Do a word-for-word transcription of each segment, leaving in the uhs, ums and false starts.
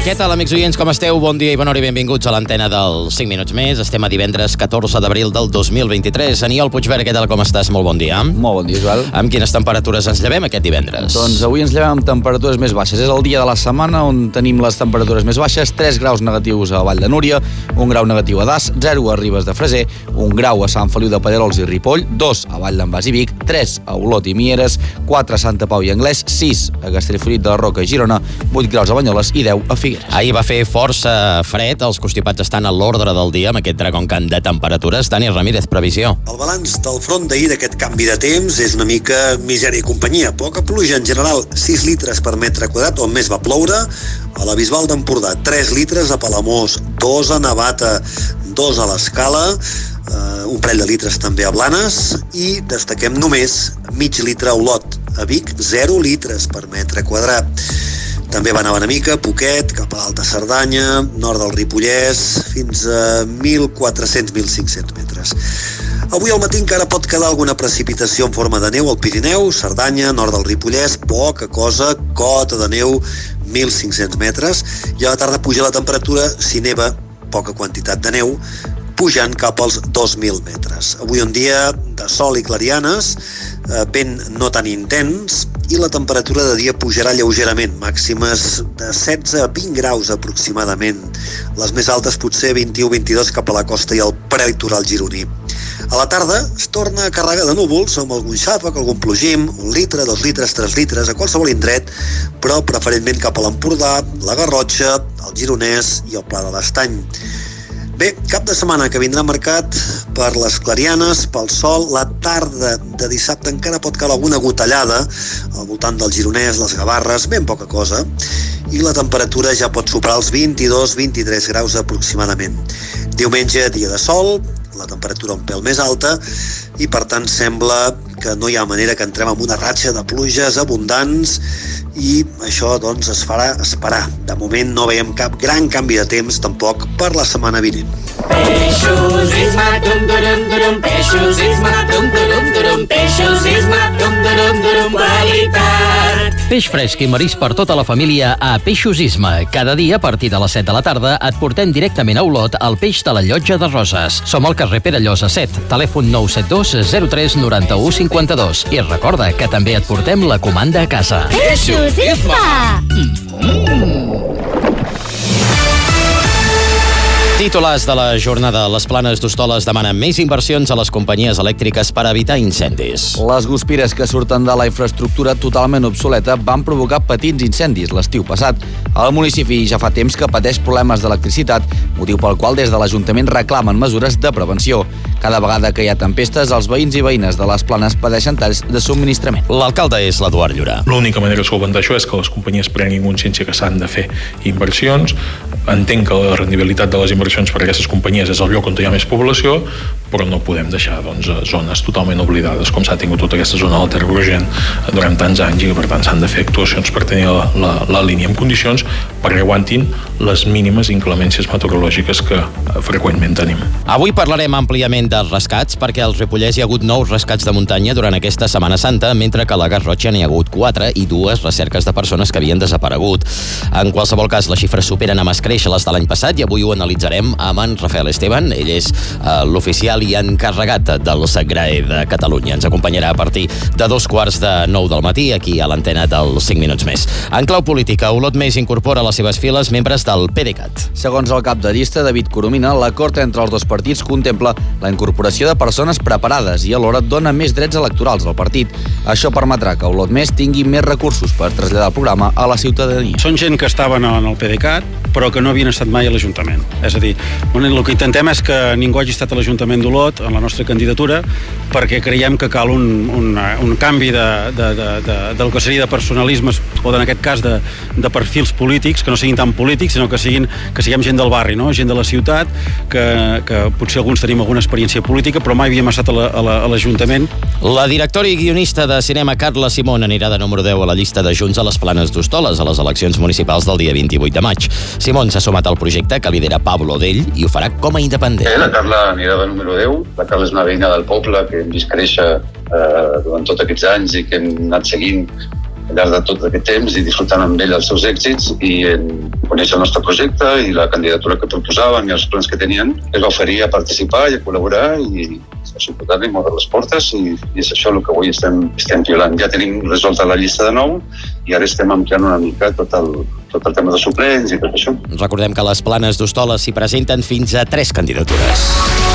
Què tal, amics oients, com esteu? Bon dia i bona hora i benvinguts a l'antena del cinc minuts més. Estem a divendres catorze d'abril del dos mil vint-i-tres. Aniol Puigverd, què tal, com estàs? Molt bon dia. Molt bon dia, Joel. Amb quines temperatures ens llevem aquest divendres? Doncs avui ens llevem amb temperatures més baixes. És el dia de la setmana on tenim les temperatures més baixes. tres graus negatius a Vall de Núria, un grau negatiu a Das, zero a Ribes de Freser, un grau a Sant Feliu de Pallerols i Ripoll, dos a Vall d'en Bas i Vic, tres a Olot i Mieres, quatre a Santa Pau i Anglès, sis a Castellfollit de la Roca i Girona, vuit graus a Banyoles i deu a Figueres. Ahir va fer força fred, els constipats estan a l'ordre del dia amb aquest Dragon Khan de temperatures. Dani Ramírez, previsió. El balanç del front d'ahir d'aquest canvi de temps és una mica misèria i companyia. Poca pluja en general, sis litres per metre quadrat, on més va ploure. A la Bisbal d'Empordà, tres litres, a Palamós, dos a Navata, dos a l'Escala, uh, un parell de litres també a Blanes, i destaquem només mig litre a Olot. A Vic, zero litres per metre quadrat. També va anar una mica, poquet, cap a l'Alta Cerdanya, nord del Ripollès, fins a mil quatre-cents a mil cinc-cents metres. Avui al matí encara pot quedar alguna precipitació en forma de neu al Pirineu, Cerdanya, nord del Ripollès, poca cosa, cota de neu, mil cinc-cents metres, i a la tarda puja la temperatura, si neva, poca quantitat de neu, pujant cap als dos mil metres. Avui un dia de sol i clarianes, vent no tan intens, i la temperatura de dia pujarà lleugerament, màximes de setze a vint graus aproximadament. Les més altes potser vint-i-u a vint-i-dos cap a la costa i al prelitoral gironí. A la tarda es torna a carregar de núvols amb algun xàfec, algun plogim, un litre, dos litres, tres litres, a qualsevol indret, però preferentment cap a l'Empordà, la Garrotxa, el Gironès i el Pla de l'Estany. Bé, cap de setmana que vindrà marcat per les clarianes, pel sol. La tarda de dissabte encara pot caure alguna gotellada al voltant del Gironès, les Gavarres, ben poca cosa, i la temperatura ja pot superar els vint-i-dos a vint-i-tres graus aproximadament. Diumenge, dia de sol, la temperatura un pèl més alta, i per tant sembla que no hi ha manera que entrem en una ratxa de pluges abundants, i això doncs es farà esperar. De moment no veiem cap gran canvi de temps tampoc per la setmana vinent. Peixos isma, dum durum durum, peixos isma, dum durum durum, peixos isma, dum durum durum, qualitat. Peix fresc i marisc per tota la família a Peixos Isma. Cada dia a partir de les set de la tarda et portem directament a Olot el peix de la Llotja de Roses. Som al carrer Pere Llosa set, telèfon nou set dos zero tres noranta-u cinquanta-dos. I recorda que també et portem la comanda a casa. Peixos Isma! Titulars de la jornada. Les Planes d'Hostoles demanen més inversions a les companyies elèctriques per evitar incendis. Les guspires que surten de la infraestructura totalment obsoleta van provocar petits incendis l'estiu passat. El municipi ja fa temps que pateix problemes d'electricitat, motiu pel qual des de l'Ajuntament reclamen mesures de prevenció. Cada vegada que hi ha tempestes, els veïns i veïnes de les Planes pateixen talls de subministrament. L'alcalde és l'Eduard Llorà. L'única manera de solventar això és que les companyies prenguin consciència que s'han de fer inversions. Entenc que la rendibilitat de les inversions per a aquestes companyies és el lloc on hi ha més població, però no podem deixar doncs, zones totalment oblidades, com s'ha tingut tota aquesta zona del Ter Brugent durant tants anys, i que per tant s'han de fer actuacions per tenir la, la, la línia en condicions perquè aguantin les mínimes inclemències meteorològiques que freqüentment tenim. Avui parlarem àmpliament dels rescats, perquè al Ripollès hi ha hagut nous rescats de muntanya durant aquesta Setmana Santa, mentre que a la Garrotxa n'hi ha hagut quatre i dues recerques de persones que havien desaparegut. En qualsevol cas, les xifres superen a mascréixer les de l'any passat, i avui ho analitzarem amb en Rafael Esteban. Ell és uh, l'oficial i encarregat del SACGRAE de Catalunya. Ens acompanyarà a partir de dos quarts de nou del matí aquí a l'antena del cinc minuts més. En clau política, Olot Més incorpora a les seves files membres del PDeCAT. Segons el cap de llista, David Coromina, l'acord entre els dos partits contempla la incorporació de persones preparades i alhora dona més drets electorals al partit. Això permetrà que Olot Més tingui més recursos per traslladar el programa a la ciutadania. Són gent que estaven en el PDeCAT, però que no havien estat mai a l'Ajuntament. És a dir, el que intentem és que ningú hagi estat a l'Ajuntament d'Olot en la nostra candidatura, perquè creiem que cal un, un, un canvi de, de, de, de, del que seria de personalismes, o en aquest cas de, de perfils polítics, que no siguin tan polítics, sinó que siguin que siguem gent del barri, no? Gent de la ciutat, que, que potser alguns tenim alguna experiència política, però mai havíem estat a l'Ajuntament. La directora i guionista de cinema Carla Simón anirà de número deu a la llista de Junts a les Planes d'Hostoles a les eleccions municipals del dia vint-i-vuit de maig. Simón s'ha sumat al projecte que lidera Pablo Dell i ho farà com a independent. Eh, la Carla anirà de número deu. La Carla és una veïna del poble que hem vist créixer eh, durant tots aquests anys i que hem anat seguint al llarg de tot aquest temps i disfrutant amb ell els seus èxits i conèixer el nostre projecte i la candidatura que proposàvem i els plans que tenien. Es va oferir a participar i a col·laborar i a suportar-li molt les portes i, i és això el que avui estem, estem violant. Ja tenim resolta la llista de nou i ara estem ampliant una mica tot el, tot el tema de suplents i tot això. Recordem que a les Planes d'Hostoles s'hi presenten fins a tres candidatures.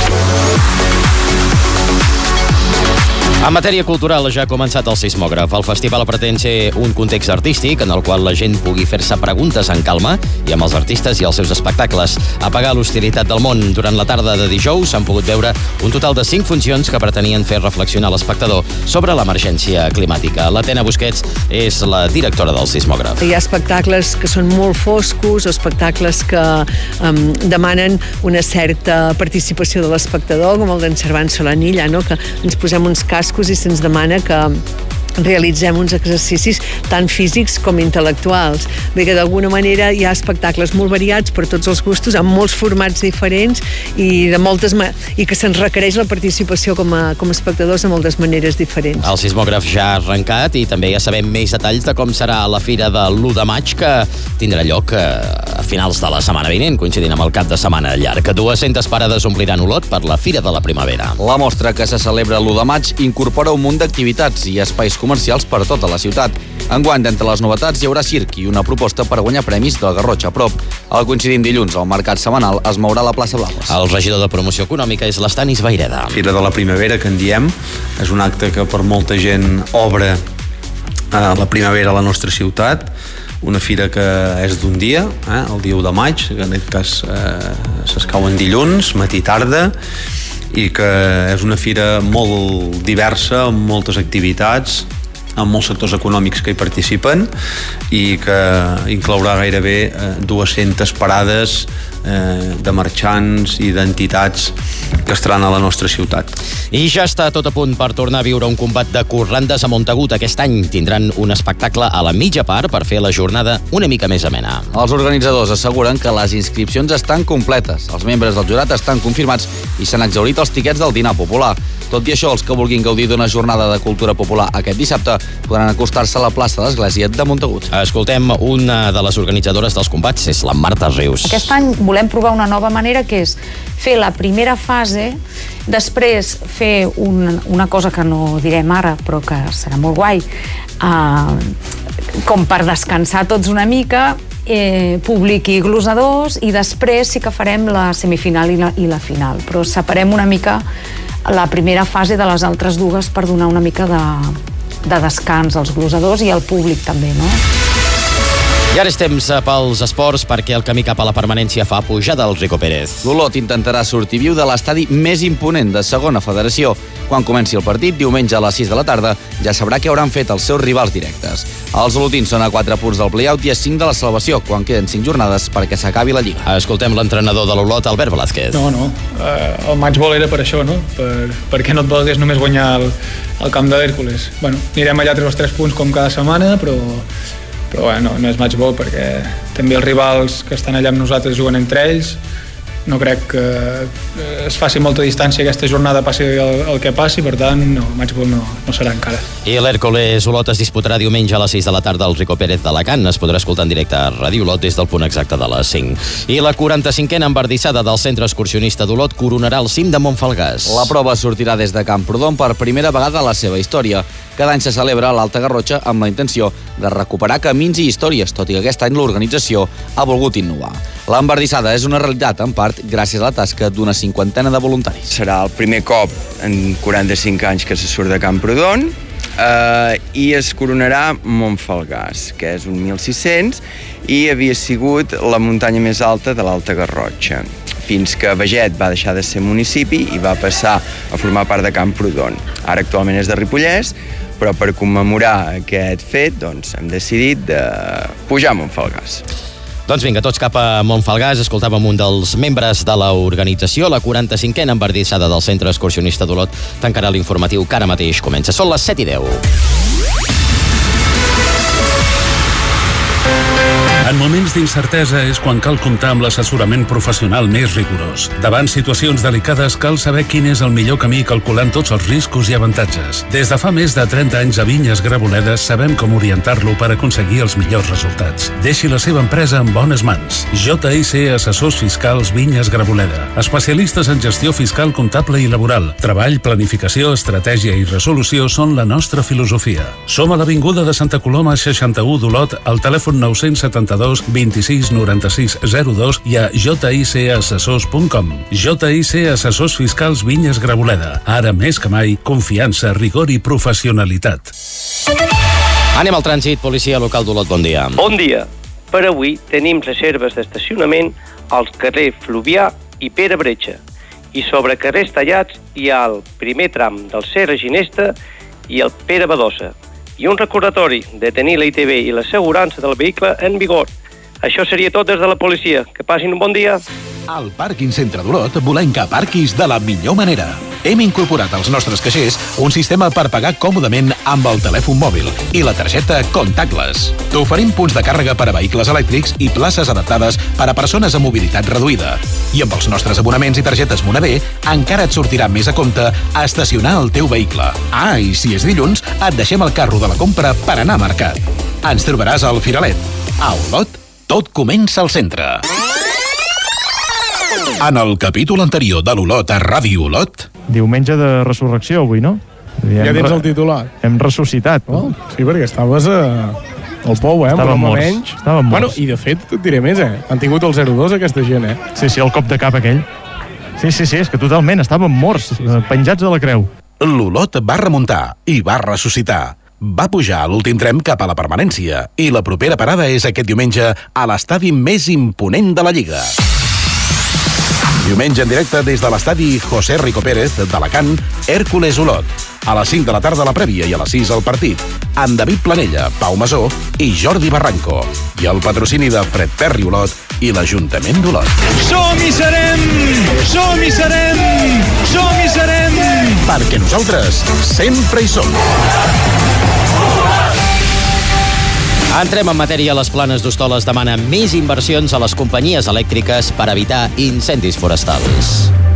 En matèria cultural ja ha començat el Sismògraf. El festival pretén ser un context artístic en el qual la gent pugui fer-se preguntes en calma i amb els artistes i els seus espectacles. Apagar l'hostilitat del món. Durant la tarda de dijous s'han pogut veure un total de cinc funcions que pretenien fer reflexionar l'espectador sobre l'emergència climàtica. L'Atena Busquets és la directora del Sismògraf. Hi ha espectacles que són molt foscos, espectacles que um, demanen una certa participació de l'espectador, com el d'en Servant Solanilla, no? Que ens posem uns cascos i se'ns demana que realitzem uns exercicis tant físics com intel·lectuals. Bé que d'alguna manera hi ha espectacles molt variats per tots els gustos, amb molts formats diferents i de moltes ma- i que se'ns requereix la participació com a, com a espectadors de moltes maneres diferents. El Sismògraf ja ha arrencat i també ja sabem més detalls de com serà la fira de l'u de maig, que tindrà lloc a finals de la setmana vinent, coincidint amb el cap de setmana llarg. dues-centes parades ompliran Olot per la Fira de la Primavera. La mostra, que se celebra l'u de maig, incorpora un munt d'activitats i espais comercials per tota la ciutat. Enguany, d'entre les novetats, hi haurà circ i una proposta per guanyar premis del Garrotxa a prop. Al coincidint dilluns, al mercat setmanal, es mourà la plaça Blaues. El regidor de Promoció Econòmica és l'Estanis Vaireda. Fira de la Primavera, que en diem, és un acte que per molta gent obre eh, la primavera a la nostra ciutat. Una fira que és d'un dia, eh, el dia u de maig, que en aquest cas eh, s'escau en dilluns, matí tarda, i que és una fira molt diversa, amb moltes activitats, amb molts sectors econòmics que hi participen i que inclourà gairebé eh, dues-centes parades eh, de marxants i d'entitats que estaran a la nostra ciutat. I ja està tot a punt per tornar a viure un combat de corrandes a Montagut. Aquest any tindran un espectacle a la mitja part per fer la jornada una mica més amena. Els organitzadors asseguren que les inscripcions estan completes, els membres del jurat estan confirmats i s'han exhaurit els tiquets del dinar popular. Tot i això, els que vulguin gaudir d'una jornada de cultura popular aquest dissabte podran acostar-se a la plaça de l'Església de Montagut. Escoltem una de les organitzadores dels combats, és la Marta Rius. Aquest any volem provar una nova manera, que és fer la primera fase, després fer un, una cosa que no direm ara, però que serà molt guai, eh, com per descansar tots una mica, eh, públic i glosadors, i després sí que farem la semifinal i la, i la final, però separem una mica la primera fase de les altres dues per donar una mica de, de descans als glosadors i al públic també, no? I ara és temps pels esports, perquè el camí cap a la permanència fa pujada al Rico Pérez. L'Olot intentarà sortir viu de l'estadi més imponent de segona federació. Quan comenci el partit, diumenge a les sis de la tarda, ja sabrà què hauran fet els seus rivals directes. Els olotins són a quatre punts del play-out i a cinc de la salvació, quan queden cinc jornades perquè s'acabi la Lliga. Escoltem l'entrenador de l'Olot, Albert Velázquez. No, no. Uh, el matchball era per això, no? Per, perquè no et valgués només guanyar el, el camp de l'Hèrcules. Bueno, anirem allà a tres o tres punts com cada setmana, però... però bueno, no és matchball perquè també els rivals que estan allà amb nosaltres juguen entre ells. No crec que es faci molta distància aquesta jornada, passi el, el que passi, per tant, no, matchball no, no serà encara. I l'Hèrcules Olot es disputarà diumenge a les sis de la tarda al Rico Pérez d'Alacant. Es podrà escoltar en directe a Ràdio Olot des del punt exacte de les cinc. I la quaranta-cinquena embardissada del Centre Excursionista d'Olot coronarà el cim de Montfalgàs. La prova sortirà des de Camprodon per primera vegada a la seva història. Cada any se celebra a l'Alta Garrotxa amb la intenció de recuperar camins i històries, tot i que aquest any l'organització ha volgut innovar. L'embardissada és una realitat, en part, gràcies a la tasca d'una cinquantena de voluntaris. Serà el primer cop en quaranta-cinc anys que se surt de Camprodon eh, i es coronarà Montfalgàs, que és un mil sis-cents i havia sigut la muntanya més alta de l'Alta Garrotxa, fins que Beget va deixar de ser municipi i va passar a formar part de Camprodon. Ara actualment és de Ripollès, però per commemorar aquest fet doncs, hem decidit de pujar a Montfalgàs. Doncs vinga, tots cap a Montfalgàs. Escoltàvem un dels membres de l'organització. La quaranta-cinquena embardissada del Centre Excursionista d'Olot tancarà l'informatiu que ara mateix comença. Són les set i deu. En moments d'incertesa és quan cal comptar amb l'assessorament professional més rigorós. Davant situacions delicades cal saber quin és el millor camí calculant tots els riscos i avantatges. Des de fa més de trenta anys a Vinyes Graboledes sabem com orientar-lo per aconseguir els millors resultats. Deixi la seva empresa en bones mans. J I C Assessors Fiscals Vinyes Graboleda. Especialistes en gestió fiscal, comptable i laboral. Treball, planificació, estratègia i resolució són la nostra filosofia. Som a l'Avinguda de Santa Coloma seixanta-u d'Olot, al telèfon nou setanta-dos vint-i-sis noranta-sis zero dos i a j i c assessors punt com. J I C Assessors Fiscals Vinyes Graboleda. Ara més que mai, confiança, rigor i professionalitat. Anem al trànsit. Policia local d'Olot, bon dia. Bon dia. Per avui tenim reserves d'estacionament als carrers Fluvià i Pere Bretxa. I sobre carrers tallats hi ha el primer tram del Serra Ginesta i el Pere Badosa. I un recordatori de tenir la I T V i l'assegurança del vehicle en vigor. Això seria tot des de la policia. Que passin un bon dia. Al Pàrquing Centre d'Olot volem que aparquis de la millor manera. Hem incorporat als nostres caixers un sistema per pagar còmodament amb el telèfon mòbil i la targeta Contactless. T'oferim punts de càrrega per a vehicles elèctrics i places adaptades per a persones amb mobilitat reduïda. I amb els nostres abonaments i targetes Monavé encara et sortirà més a compte estacionar el teu vehicle. Ah, i si és dilluns, et deixem el carro de la compra per anar a mercat. Ens trobaràs al Firalet. A Olot, tot comença al centre. En el capítol anterior de l'Olot a Ràdio Olot... Diumenge de resurrecció avui, no? Ja tens el titular. Hem ressuscitat. Oh, sí, perquè estaves a... al pou, eh? Estàvem morts. Menys. Estàvem morts. Bueno, i de fet, et diré més, eh? Han tingut el zero dos aquesta gent, eh? Sí, sí, el cop de cap aquell. Sí, sí, sí, és que totalment estàvem morts, penjats a la creu. L'Olot va remuntar i va ressuscitar. Va pujar a l'últim tren cap a la permanència i la propera parada és aquest diumenge a l'estadi més imponent de la Lliga. Diumenge en directe des de l'estadi José Rico Pérez d'Alacant, Hèrcules Olot. A les cinc de la tarda la prèvia i a les sis el partit. Amb David Planella, Pau Masó i Jordi Barranco. I el patrocini de Fred Perry Olot i l'Ajuntament d'Olot. Som i serem! Som i serem! Som i serem! Perquè nosaltres sempre hi som. Entrem en matèria. Les Planes d'Hostoles demana més inversions a les companyies elèctriques per evitar incendis forestals.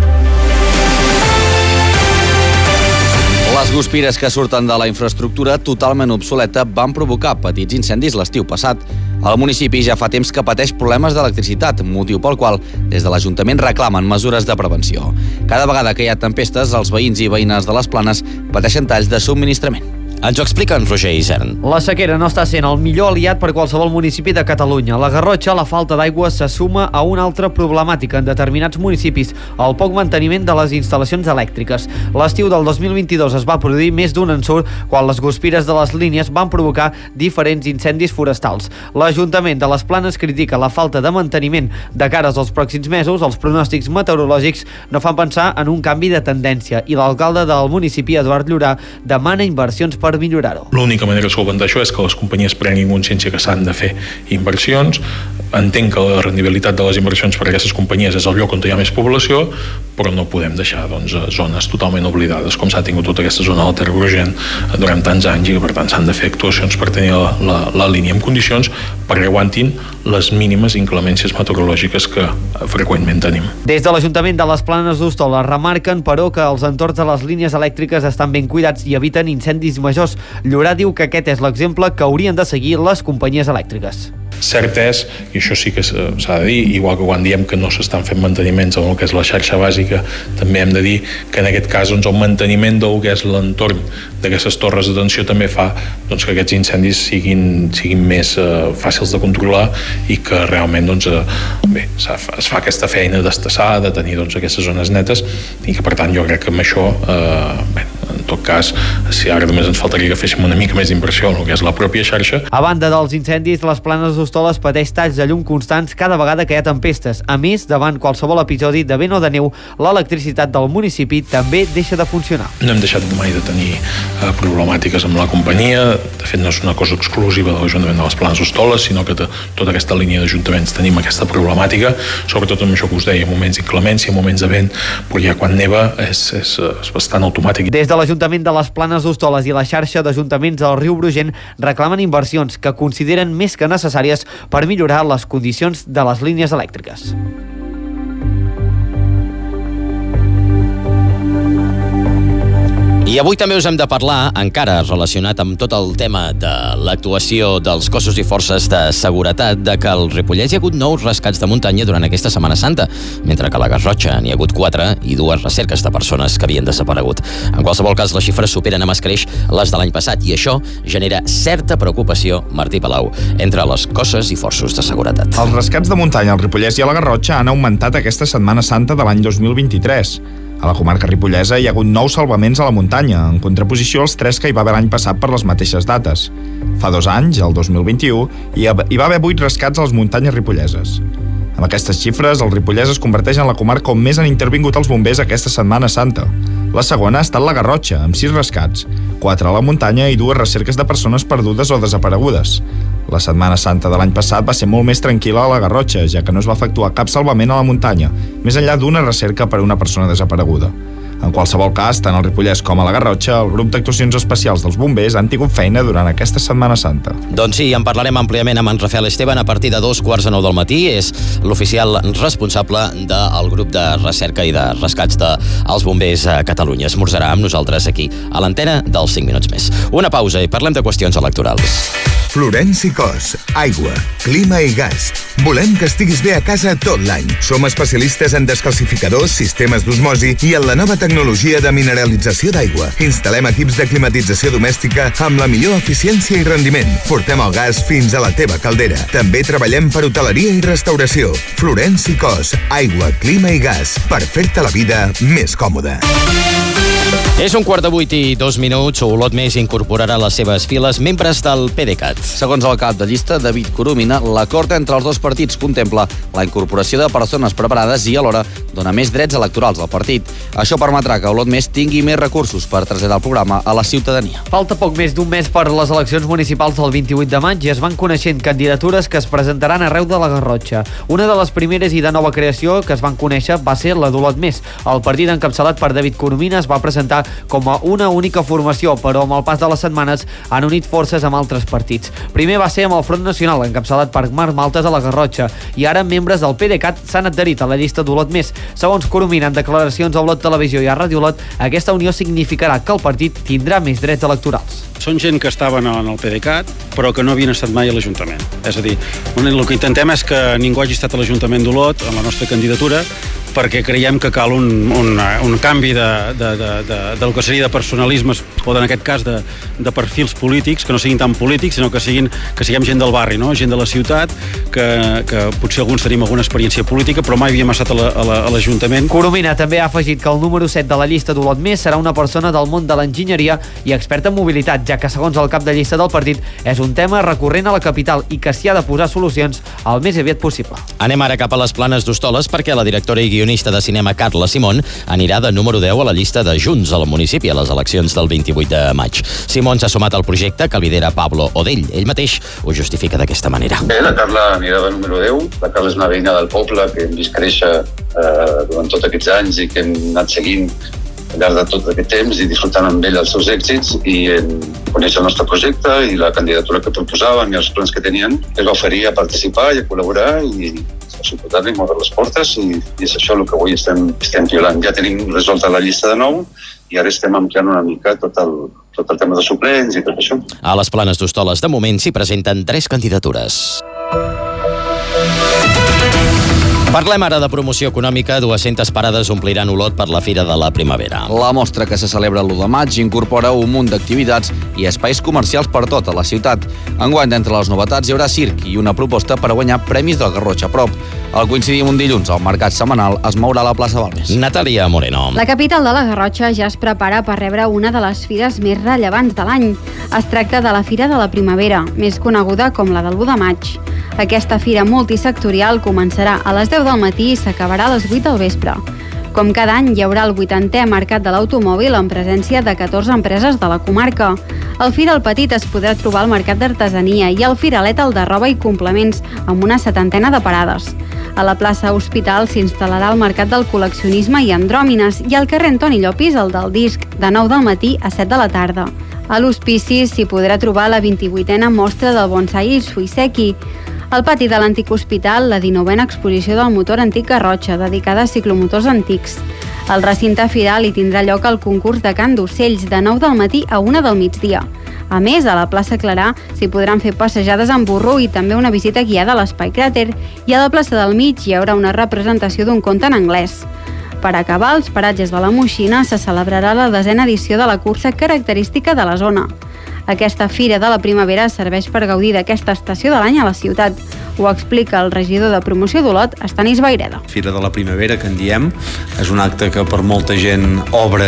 Les guspires que surten de la infraestructura totalment obsoleta van provocar petits incendis l'estiu passat. El municipi ja fa temps que pateix problemes d'electricitat, motiu pel qual des de l'Ajuntament reclamen mesures de prevenció. Cada vegada que hi ha tempestes, els veïns i veïnes de les Planes pateixen talls de subministrament. Ens ho explica en Roger Isern. La sequera no està sent el millor aliat per qualsevol municipi de Catalunya. La Garrotxa, la falta d'aigua se suma a una altra problemàtica en determinats municipis, el poc manteniment de les instal·lacions elèctriques. L'estiu del dos mil vint-i-dos es va produir més d'un ensurt quan les guspires de les línies van provocar diferents incendis forestals. L'Ajuntament de les Planes critica la falta de manteniment de cares als pròxims mesos. Els pronòstics meteorològics no fan pensar en un canvi de tendència i l'alcalde del municipi, Eduard Llorà, demana inversions per millorar-ho. L'única manera de solventar això és que les companyies prenguin consciència que s'han de fer inversions. Entenc que la rendibilitat de les inversions per a aquestes companyies és el lloc on hi ha més població, però no podem deixar doncs, zones totalment oblidades, com s'ha tingut tota aquesta zona del Ter Brugent durant tants anys, i per tant s'han de fer actuacions per tenir la, la, la línia en condicions perquè aguantin les mínimes inclemències meteorològiques que freqüentment tenim. Des de l'Ajuntament de les Planes d'Hostoles remarquen, però, que els entorns de les línies elèctriques estan ben cuidats i eviten incendis majors. Llorà diu que aquest és l'exemple que haurien de seguir les companyies elèctriques. Cert és, i això sí que s'ha de dir, igual que quan diem que no s'estan fent manteniments en el que és la xarxa bàsica, també hem de dir que en aquest cas doncs, el manteniment del que és l'entorn d'aquestes torres d'atenció també fa doncs, que aquests incendis siguin, siguin més eh, fàcils de controlar i que realment doncs, eh, bé, es fa aquesta feina d'estassar, de tenir doncs, aquestes zones netes, i que per tant jo crec que amb això eh, bé, en tot cas, si ara només ens faltaria que féssim una mica més d'inversió en el que és la pròpia xarxa. A banda dels incendis, les Planes d'Hostoles pateix talls de llum constants cada vegada que hi ha tempestes. A més, davant qualsevol episodi de vent o de neu, l'electricitat del municipi també deixa de funcionar. No hem deixat mai de tenir eh, problemàtiques amb la companyia. De fet, no és una cosa exclusiva de l'Ajuntament de les Planes d'Hostoles, sinó que tota aquesta línia d'ajuntaments tenim aquesta problemàtica, sobretot amb això que us deia, moments d'inclemència, moments de vent, però ja quan neva és, és, és bastant automàtic. Des de l'Ajuntament l'Ajuntament de les Planes d'Hostoles i la xarxa d'ajuntaments del riu Brugent reclamen inversions que consideren més que necessàries per millorar les condicions de les línies elèctriques. I avui també us hem de parlar, encara relacionat amb tot el tema de l'actuació dels cossos i forces de seguretat, de que al Ripollès hi ha hagut nous rescats de muntanya durant aquesta Setmana Santa, mentre que a la Garrotxa n'hi ha hagut quatre i dues recerques de persones que havien desaparegut. En qualsevol cas, les xifres superen amb escreix les de l'any passat i això genera certa preocupació, Martí Palau, entre les cosses i forces de seguretat. Els rescats de muntanya al Ripollès i a la Garrotxa han augmentat aquesta Setmana Santa de l'any dos mil vint-i-tres. A la comarca ripollesa hi ha hagut nous salvaments a la muntanya, en contraposició als tres que hi va haver l'any passat per les mateixes dates. Fa dos anys, el dos mil vint-i-u, hi va haver vuit rescats a les muntanyes ripolleses. Amb aquestes xifres, el Ripollès es converteix en la comarca on més han intervingut els bombers aquesta Setmana Santa. La segona ha estat la Garrotxa, amb sis rescats, quatre a la muntanya i dues recerques de persones perdudes o desaparegudes. La Setmana Santa de l'any passat va ser molt més tranquil·la a la Garrotxa, ja que no es va efectuar cap salvament a la muntanya, més enllà d'una recerca per a una persona desapareguda. En qualsevol cas, tant al Ripollès com a la Garrotxa, el grup d'actuacions especials dels bombers han tingut feina durant aquesta Setmana Santa. Doncs sí, en parlarem àmpliament amb en Rafael Esteban a partir de dos quarts de nou del matí. És l'oficial responsable del grup de recerca i de rescats dels bombers a Catalunya. Esmorzarà amb nosaltres aquí, a l'antena dels cinc minuts més. Una pausa i parlem de qüestions electorals. Florenci Cos, aigua, clima i gas. Volem que estiguis bé a casa tot l'any. Som especialistes en descalcificadors, sistemes d'osmosi i en la nova tecnologia de mineralització d'aigua. Instal·lem equips de climatització domèstica amb la millor eficiència i rendiment. Portem el gas fins a la teva caldera. També treballem per hoteleria i restauració. Florenci Cos, aigua, clima i gas. Per fer-te la vida més còmoda. És un quart de vuit i dos minuts. Olot Més incorporarà a les seves files membres del PDeCAT. Segons el cap de llista, David Coromina, l'acord entre els dos partits contempla la incorporació de persones preparades i alhora dona més drets electorals al partit. Això permetrà que Olot Més tingui més recursos per traslladar el programa a la ciutadania. Falta poc més d'un mes per les eleccions municipals del vint-i-vuit de maig i es van coneixent candidatures que es presentaran arreu de la Garrotxa. Una de les primeres i de nova creació que es van conèixer va ser la d'Olot Més. El partit encapçalat per David Coromina es va presentar com a una única formació, però amb el pas de les setmanes han unit forces amb altres partits. Primer va ser amb el Front Nacional, encapçalat per Marc Maltes a la Garrotxa, i ara membres del PDeCAT s'han adherit a la llista d'Olot Més. Segons Coromina, en declaracions a Olot Televisió i a Ràdio Olot, aquesta unió significarà que el partit tindrà més drets electorals. Són gent que estaven en el PDeCAT, però que no havien estat mai a l'Ajuntament. És a dir, el que intentem és que ningú hagi estat a l'Ajuntament d'Olot, en la nostra candidatura, perquè creiem que cal un, un, un canvi de, de, de, de, del que seria de personalismes, o en aquest cas de, de perfils polítics, que no siguin tan polítics, sinó que, siguin, que siguem gent del barri, no? Gent de la ciutat, que, que potser alguns tenim alguna experiència política, però mai havíem estat a l'Ajuntament. Coromina també ha afegit que el número set de la llista d'Olot Més serà una persona del món de l'enginyeria i experta en mobilitat, ja que segons el cap de llista del partit és un tema recurrent a la capital i que s'hi ha de posar solucions el més aviat possible. Anem ara cap a les Planes d'Hostoles perquè la directora i guionista de cinema Carla Simón anirà de número deu a la llista de Junts al municipi a les eleccions del vint-i-vuit de maig. Simón s'ha sumat al projecte que lidera Pablo Odell. Ell mateix ho justifica d'aquesta manera. Bé, la Carla anirà de número deu. La Carla és una veïna del poble que hem vist créixer eh, durant tots aquests anys i que hem anat seguint al llarg de tot aquest temps i disfrutant amb ell els seus èxits i en conèixer el nostre projecte i la candidatura que proposaven i els plans que tenien. Es va oferir a participar i a col·laborar i a suportar-li i moure les portes i, i és això el que avui estem, estem violant. Ja tenim resolta la llista de nou i ara estem ampliant una mica tot el, tot el tema de suplents i tot això. A les Planes d'Hostoles, de moment, s'hi presenten tres candidatures. Parlem ara de promoció econòmica. dues-centes parades ompliran Olot per la Fira de la Primavera. La mostra, que se celebra l'u de maig, incorpora un munt d'activitats i espais comercials per tota la ciutat. Enguany, entre les novetats, hi haurà circ i una proposta per a guanyar premis del Garrotxa a prop. Al coincidir un dilluns, al mercat setmanal es mourà a la plaça Balmes. Natàlia Moreno. La capital de la Garrotxa ja es prepara per rebre una de les fires més rellevants de l'any. Es tracta de la Fira de la Primavera, més coneguda com la del u de maig. Aquesta fira multisectorial començarà a les deu del matí i s'acabarà a les vuit del vespre. Com cada any, hi haurà el vuitantè Mercat de l'Automòbil en presència de catorze empreses de la comarca. Al Fira el Petit es podrà trobar el Mercat d'Artesania i al Firalet el de roba i complements, amb una setantena de parades. A la plaça Hospital s'instal·larà el mercat del col·leccionisme i andròmines i al carrer Antoni Llopis el del disc, de nou del matí a set de la tarda. A l'hospici s'hi podrà trobar la vint-i-vuitena mostra del bonsai Suiseki. Al pati de l'antic hospital, la dinovena exposició del motor antic Garrotxa, dedicada a ciclomotors antics. Al recinte firal hi tindrà lloc el concurs de cant d'ocells de nou del matí a una del migdia. A més, a la plaça Clarà s'hi podran fer passejades en burro i també una visita guiada a l'Espai Cràter, i a la plaça del Mig hi haurà una representació d'un conte en anglès. Per acabar, als paratges de la Moixina se celebrarà la desena edició de la cursa característica de la zona. Aquesta fira de la primavera serveix per gaudir d'aquesta estació de l'any a la ciutat. Ho explica el regidor de promoció d'Olot, Estanis Vaireda. Fira de la primavera, que en diem, és un acte que per molta gent obre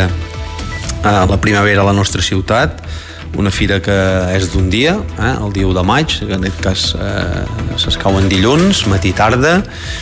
eh, la primavera a la nostra ciutat, una fira que és d'un dia, eh, el dia u de maig, que en aquest cas eh, s'escau en dilluns, matí-tarda,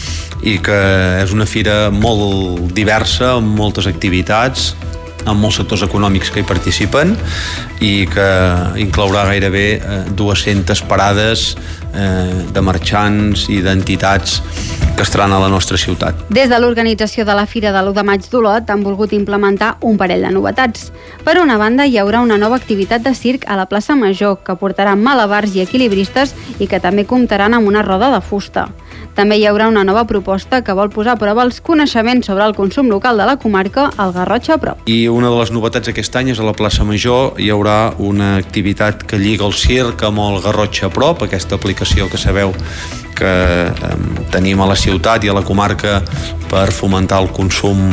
i que és una fira molt diversa, amb moltes activitats, amb molts sectors econòmics que hi participen i que inclourà gairebé eh, dues-centes parades eh, de marxants i d'entitats que estaran a la nostra ciutat. Des de l'organització de la Fira de l'u de maig d'Olot han volgut implementar un parell de novetats. Per una banda, hi haurà una nova activitat de circ a la plaça Major, que portarà malabars i equilibristes i que també comptaran amb una roda de fusta. També hi haurà una nova proposta que vol posar a prova els coneixements sobre el consum local de la comarca, el Garrotxa a prop. I una de les novetats aquest any és a la plaça Major hi haurà una activitat que lliga el circ amb el Garrotxa a prop, aquesta aplicació que sabeu que eh, tenim a la ciutat i a la comarca per fomentar el consum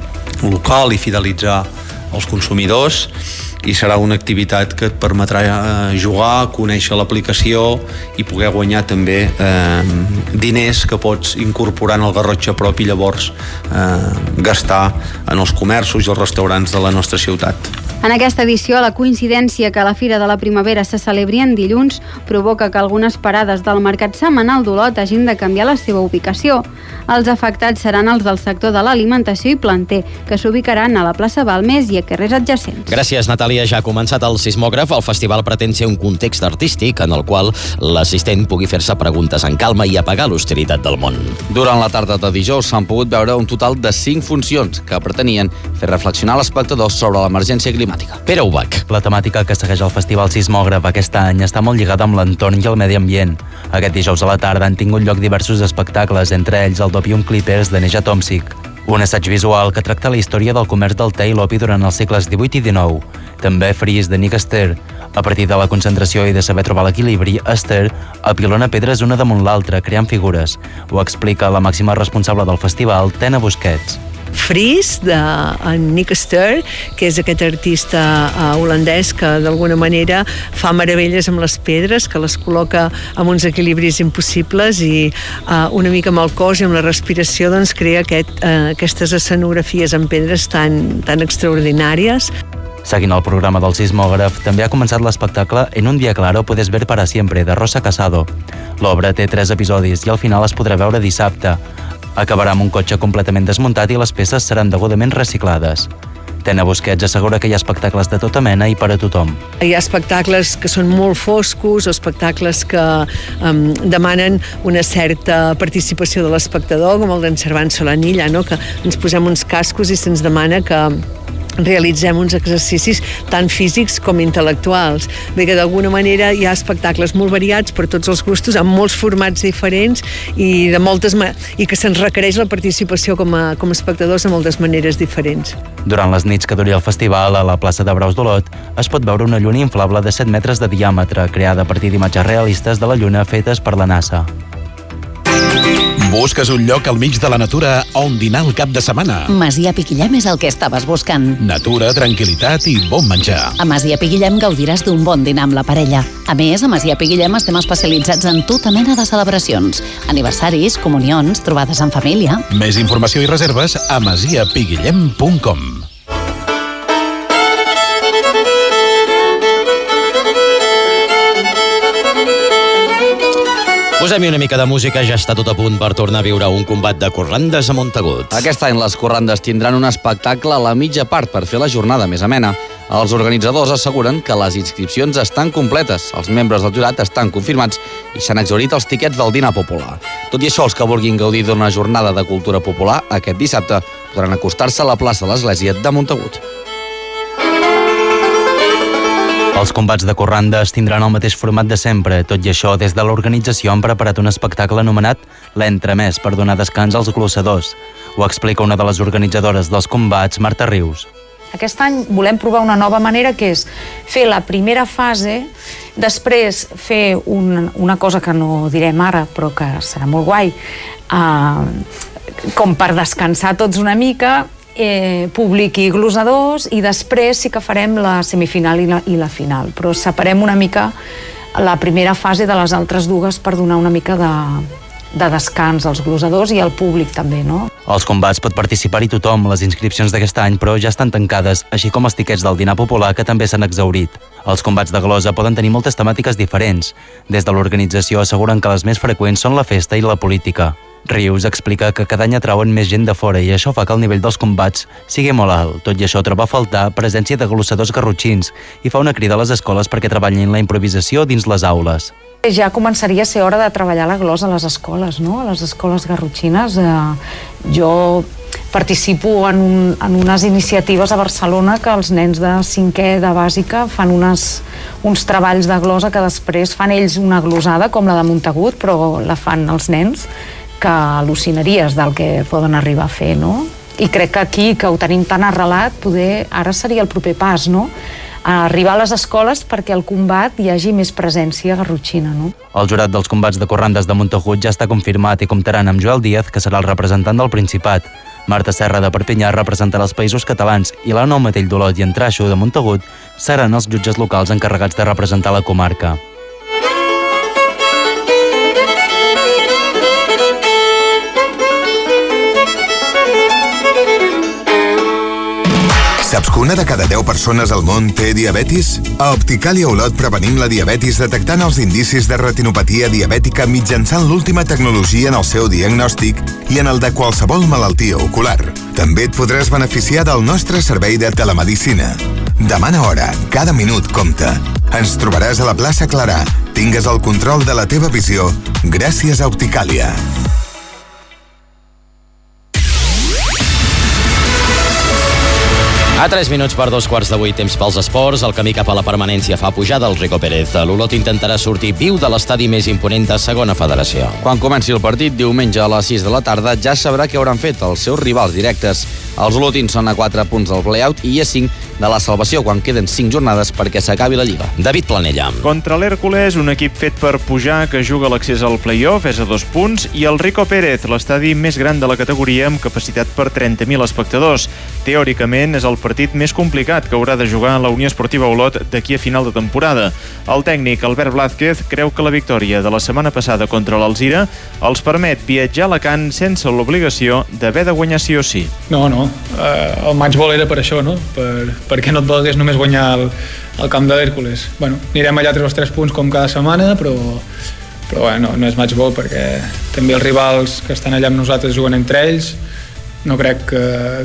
local i fidelitzar els consumidors, i serà una activitat que et permetrà jugar, conèixer l'aplicació i poder guanyar també eh, diners que pots incorporar en el Garrotxa a prop i llavors eh, gastar en els comerços i els restaurants de la nostra ciutat. En aquesta edició, la coincidència que la Fira de la Primavera se celebri en dilluns provoca que algunes parades del mercat setmanal d'Olot hagin de canviar la seva ubicació. Els afectats seran els del sector de l'alimentació i planter, que s'ubicaran a la plaça Balmes i a carrers adjacents. Gràcies, Natàlia. Ja ha començat el sismògraf. El festival pretén ser un context artístic en el qual l'assistent pugui fer-se preguntes en calma i apagar l'hostilitat del món. Durant la tarda de dijous s'han pogut veure un total de cinc funcions que pretenien fer reflexionar l'espectador sobre l'emergència climàtica. Pere Ubach. La temàtica que segueix el Festival Sismògraf aquest any està molt lligada amb l'entorn i el medi ambient. Aquest dijous a la tarda han tingut lloc diversos espectacles, entre ells el Dopium Clippers de Neja Tomsic, un assaig visual que tracta la història del comerç del te i l'opi durant els segles divuit i dinou. També Fris de Nick Esther. A partir de la concentració i de saber trobar l'equilibri, Esther apilona pedres una damunt l'altra, creant figures. Ho explica la màxima responsable del festival, Tena Busquets. Fris, de Nick Esther, que és aquest artista uh, holandès que d'alguna manera fa meravelles amb les pedres, que les col·loca amb uns equilibris impossibles i uh, una mica amb el cos i amb la respiració doncs crea aquest, uh, aquestes escenografies en pedres tan, tan extraordinàries. Seguint el programa del sismògraf, també ha començat l'espectacle En un dia claro puedes ver para siempre, de Rosa Casado. L'obra té tres episodis i al final es podrà veure dissabte. Acabarà amb un cotxe completament desmuntat i les peces seran degudament reciclades. Tena Busquets assegura que hi ha espectacles de tota mena i per a tothom. Hi ha espectacles que són molt foscos, o espectacles que um, demanen una certa participació de l'espectador, com el d'en Servant Solanilla, no? Que ens posem uns cascos i se'ns demana que realitzem uns exercicis tant físics com intel·lectuals. Bé que d'alguna manera hi ha espectacles molt variats per tots els gustos, amb molts formats diferents i, de moltes i que se'ns requereix la participació com a, com a espectadors de moltes maneres diferents. Durant les nits que duri el festival, a la plaça de Braus d'Olot, es pot veure una lluna inflable de set metres de diàmetre, creada a partir d'imatges realistes de la lluna fetes per la NASA. Busques un lloc al mig de la natura on dinar el cap de setmana? Masia Piquillem és el que estaves buscant. Natura, tranquil·litat i bon menjar. A Masia Piquillem gaudiràs d'un bon dinar amb la parella. A més, a Masia Piquillem estem especialitzats en tota mena de celebracions. Aniversaris, comunions, trobades en família. Més informació i reserves a masia piguillem punt com. Posem-hi una mica de música, ja està tot a punt per tornar a viure un combat de corrandes a Montagut. Aquest any les corrandes tindran un espectacle a la mitja part per fer la jornada més amena. Els organitzadors asseguren que les inscripcions estan completes, els membres del jurat estan confirmats i s'han exhaurit els tiquets del dinar popular. Tot i això, els que vulguin gaudir d'una jornada de cultura popular aquest dissabte podran acostar-se a la plaça de l'Església de Montagut. Els combats de corranda es tindran el mateix format de sempre. Tot i això, des de l'organització han preparat un espectacle anomenat l'Entremès per donar descans als glossadors. Ho explica una de les organitzadores dels combats, Marta Rius. Aquest any volem provar una nova manera, que és fer la primera fase, després fer un, una cosa que no direm ara, però que serà molt guai, uh, com per descansar tots una mica, Eh, públic i glossadors, i després sí que farem la semifinal i la, i la final, però separem una mica la primera fase de les altres dues per donar una mica de, de descans als glossadors i al públic també, no? Als combats pot participar-hi tothom. Les inscripcions d'aquest any, però, ja estan tancades, així com els tiquets del dinar popular, que també s'han exhaurit. Els combats de glosa poden tenir moltes temàtiques diferents. Des de l'organització asseguren que les més freqüents són la festa i la política. Rius explica que cada any atrauen més gent de fora i això fa que el nivell dels combats sigui molt alt. Tot i això, troba a faltar presència de glossadors garrotxins i fa una crida a les escoles perquè treballin la improvisació dins les aules. Ja començaria a ser hora de treballar la glosa a les escoles, no? A les escoles garrotxines. Eh, jo participo en, un, en unes iniciatives a Barcelona que els nens de cinquè de bàsica fan unes, uns treballs de glosa que després fan ells una glosada com la de Montagut, però la fan els nens, que al·lucinaries del que poden arribar a fer, no? I crec que aquí, que ho tenim tan arrelat, poder, ara seria el proper pas, no? A arribar a les escoles perquè al combat hi hagi més presència garrotxina, no? El jurat dels combats de corrandes de Montagut ja està confirmat i comptaran amb Joel Díaz, que serà el representant del Principat. Marta Serra de Perpinyà representarà els Països Catalans i l'Anna Matell d'Olot i en Traixo de Montagut seran els jutges locals encarregats de representar la comarca. Saps que una de cada deu persones al món té diabetis? A Opticàlia Olot prevenim la diabetis detectant els indicis de retinopatia diabètica mitjançant l'última tecnologia en el seu diagnòstic i en el de qualsevol malaltia ocular. També et podràs beneficiar del nostre servei de telemedicina. Demana hora, cada minut compta. Ens trobaràs a la plaça Clarà. Tingues el control de la teva visió gràcies a Opticàlia. A tres minuts per dos quarts de vuit, temps pels esports. El camí cap a la permanència fa pujada el Rico Pérez. L'Olot intentarà sortir viu de l'estadi més imponent de segona federació. Quan comenci el partit, diumenge a les sis de la tarda, ja sabrà què hauran fet els seus rivals directes. Els olotins són a quatre punts del play-out i a cinc de la salvació quan queden cinc jornades perquè s'acabi la Lliga. David Planella. Contra l'Hèrcules, un equip fet per pujar que juga l'accés al play-off, és a dos punts, i el Rico Pérez, l'estadi més gran de la categoria amb capacitat per trenta mil espectadors. Teòricament, és el partit més complicat que haurà de jugar la Unió Esportiva Olot d'aquí a final de temporada. El tècnic Albert Blázquez creu que la victòria de la setmana passada contra l'Alzira els permet viatjar a Alacant sense l'obligació d'haver de guanyar sí o sí. No, no. Uh, el matchball era per això, no? Per, perquè no et valgués només guanyar el, el camp de l'Hèrcules. Bueno, anirem allà a treure els tres punts com cada setmana, però, però bueno, no, no és matchball perquè també els rivals que estan allà amb nosaltres juguen entre ells. No crec que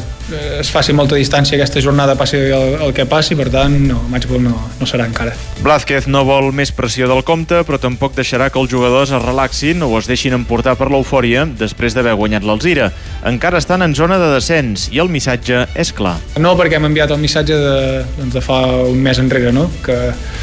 es faci molta distància aquesta jornada, passi el, el que passi, per tant, no, matchball no, no serà encara. Blázquez no vol més pressió del compte, però tampoc deixarà que els jugadors es relaxin o es deixin emportar per l'eufòria després d'haver guanyat l'Alzira. Encara estan en zona de descens i el missatge és clar. No, perquè hem enviat el missatge de, doncs de fa un mes enrere, no? que,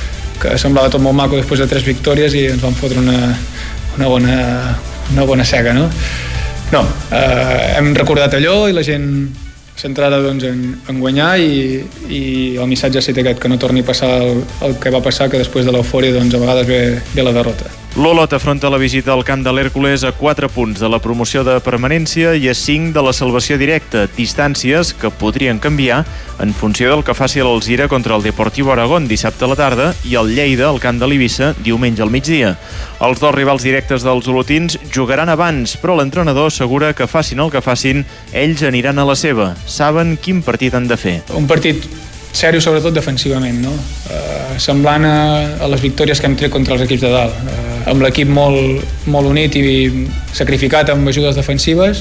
que semblava tot molt maco després de tres victòries i ens van fotre una, una, bona, una bona cega, no? No, eh, hem recordat allò i la gent centrada doncs, en, en guanyar i, i el missatge ha estat aquest, que no torni a passar el, el que va passar, que després de l'eufòria doncs, a vegades ve, ve la derrota. L'Olot afronta la visita al camp de l'Hèrcules a quatre punts de la promoció de permanència i a cinc de la salvació directa, distàncies que podrien canviar en funció del que faci l'Alzira contra el Deportivo Aragón dissabte a la tarda i el Lleida al camp de l'Eivissa diumenge al migdia. Els dos rivals directes dels olotins jugaran abans, però l'entrenador assegura que facin el que facin, ells aniran a la seva. Saben quin partit han de fer. Un partit sèrio, sobretot defensivament, no? Eh, semblant a, a les victòries que hem tret contra els equips de dalt. Eh, amb l'equip molt, molt unit i sacrificat amb ajudes defensives,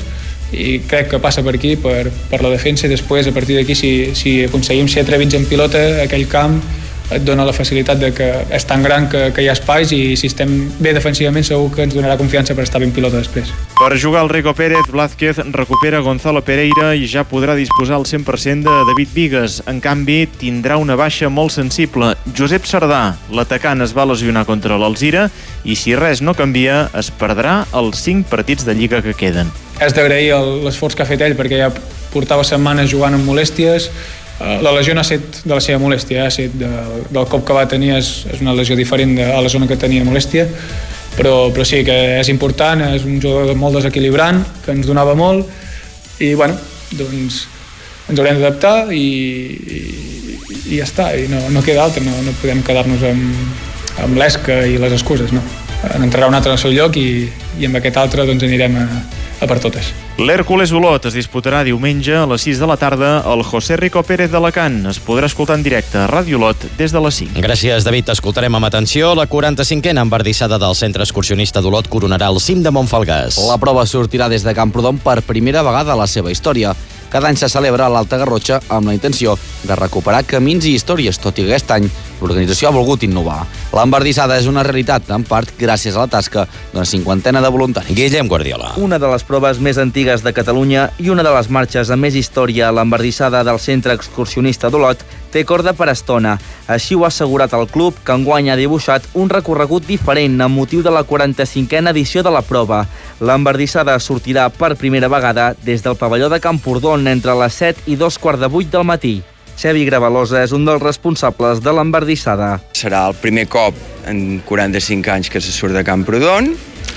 i crec que passa per aquí, per, per la defensa, i després a partir d'aquí si, si aconseguim ser atrevits en pilota, aquell camp et dona la facilitat de que és tan gran que, que hi ha espais, i si estem bé defensivament segur que ens donarà confiança per estar ben pilota després. Per jugar el Rico Pérez, Blázquez recupera Gonzalo Pereira i ja podrà disposar al cent per cent de David Vigues. En canvi, tindrà una baixa molt sensible. Josep Sardà, l'atacant, es va lesionar contra l'Alzira i si res no canvia, es perdrà els cinc partits de Lliga que queden. És d'agrair l'esforç que ha fet ell, perquè ja portava setmanes jugant amb molèsties. La lesió no ha estat de la seva molèstia, ha estat de, del cop que va tenir, és, és una lesió diferent de, a la zona que tenia molèstia, però, però sí que és important, és un jugador molt desequilibrant, que ens donava molt, i bueno, doncs ens haurem d'adaptar i, i, i ja està, i no, no queda altre, no, no podem quedar-nos amb, amb l'esca i les excuses, no. N'entrarà un altre al seu lloc i, i amb aquest altre doncs anirem a, a per totes. L'Hèrcules Olot es disputarà diumenge a les sis de la tarda al José Rico Pérez d'Alacant. Es podrà escoltar en directe a Ràdio Olot des de les cinc. Gràcies, David. Escoltarem amb atenció. La quaranta-cinquena embardissada del Centre Excursionista d'Olot coronarà el cim de Montfalgàs. La prova sortirà des de Camprodon per primera vegada a la seva història. Cada any se celebra a l'Alta Garrotxa amb la intenció de recuperar camins i històries, tot i que aquest any l'organització ha volgut innovar. L'embardissada és una realitat, en part gràcies a la tasca d'una cinquantena de voluntaris. Guillem Guardiola. Una de les proves més antigues de Catalunya i una de les marxes amb més història a l'embardissada del Centre Excursionista d'Olot té corda per estona. Així ho ha assegurat el club, que enguany ha dibuixat un recorregut diferent amb motiu de la quaranta-cinquena edició de la prova. L'embardissada sortirà per primera vegada des del pavelló de Camprodon entre les set i dos quarts de vuit del matí. Xavi Gravalosa és un dels responsables de l'embardissada. Serà el primer cop en quaranta-cinc anys que se surt de Camprodon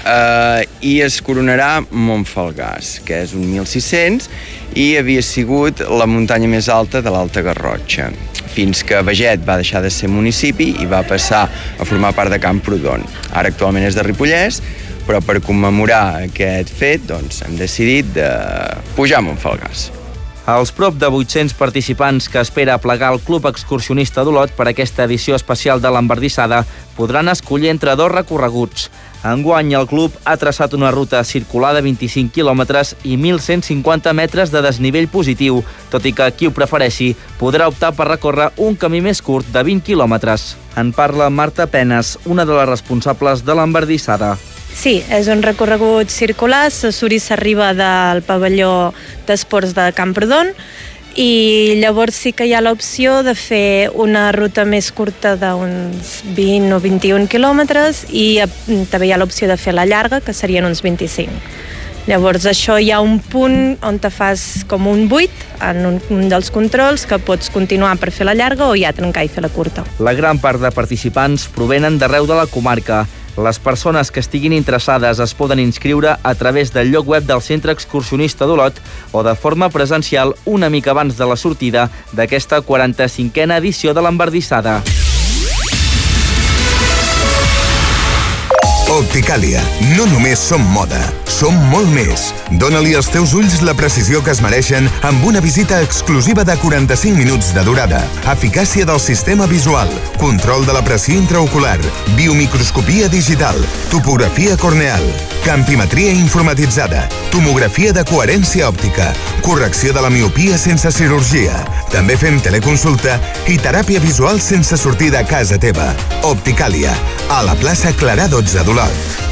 eh, i es coronarà Montfalgàs, que és un mil sis-cents i havia sigut la muntanya més alta de l'Alta Garrotxa, fins que Beget va deixar de ser municipi i va passar a formar part de Camprodon. Ara actualment és de Ripollès, però per commemorar aquest fet doncs, hem decidit de pujar a Montfalgàs. Els prop de vuit-cents participants que espera plegar el Club Excursionista d'Olot per aquesta edició especial de l'embardissada podran escollir entre dos recorreguts. Enguany, el club ha traçat una ruta circular de vint-i-cinc quilòmetres i mil cent cinquanta metres de desnivell positiu, tot i que qui ho prefereixi podrà optar per recórrer un camí més curt de vint quilòmetres. En parla Marta Penes, una de les responsables de l'embardissada. Sí, és un recorregut circular, se surt i s'arriba del pavelló d'esports de Camprodon i llavors sí que hi ha l'opció de fer una ruta més curta d'uns vint o vint-i-un quilòmetres i també hi ha l'opció de fer la llarga, que serien uns vint-i-cinc. Llavors això hi ha un punt on te fas com un buit en un, un dels controls que pots continuar per fer la llarga o ja trencar i fer la curta. La gran part de participants provenen d'arreu de la comarca. Les persones que estiguin interessades es poden inscriure a través del lloc web del Centre Excursionista d'Olot o de forma presencial una mica abans de la sortida d'aquesta quaranta-cinquena edició de l'embardissada. Opticàlia. No només som moda, som molt més. Dóna-li als teus ulls la precisió que es mereixen amb una visita exclusiva de quaranta-cinc minuts de durada. Eficàcia del sistema visual, control de la pressió intraocular, biomicroscopia digital, topografia corneal, campimetria informatitzada, tomografia de coherència òptica, correcció de la miopia sense cirurgia. També fem teleconsulta i teràpia visual sense sortir de casa teva. Opticàlia, a la plaça Clarà dotze d'Olot.